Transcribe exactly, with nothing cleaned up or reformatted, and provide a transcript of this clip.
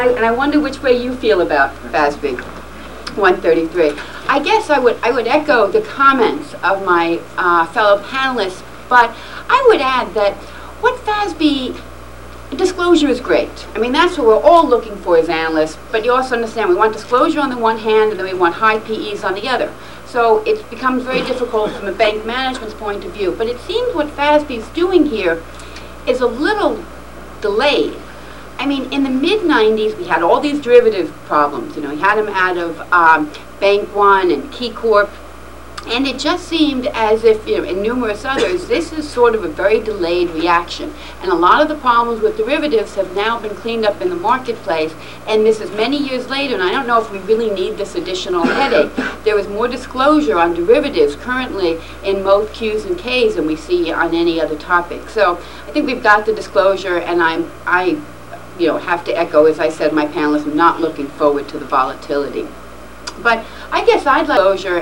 And I wonder which way you feel about FASB one thirty-three. I guess I would I would echo the comments of my uh, fellow panelists, but I would add that what FASB disclosure is great. I mean, that's what we're all looking for as analysts, but you also understand we want disclosure on the one hand and then we want high P Es on the other. So it becomes very difficult from a bank management's point of view. But it seems what FASB is doing here is a little delayed. I mean, in the mid nineties, we had all these derivative problems. You know, we had them out of um, Bank One and KeyCorp. And it just seemed as if, you know, in numerous others, this is sort of a very delayed reaction. And a lot of the problems with derivatives have now been cleaned up in the marketplace. And this is many years later, and I don't know if we really need this additional headache. There is more disclosure on derivatives currently in most Qs and Ks than we see on any other topic. So I think we've got the disclosure, and I'm, I you know, have to echo, as I said, my panelists, I'm not looking forward to the volatility. But I guess I'd like disclosure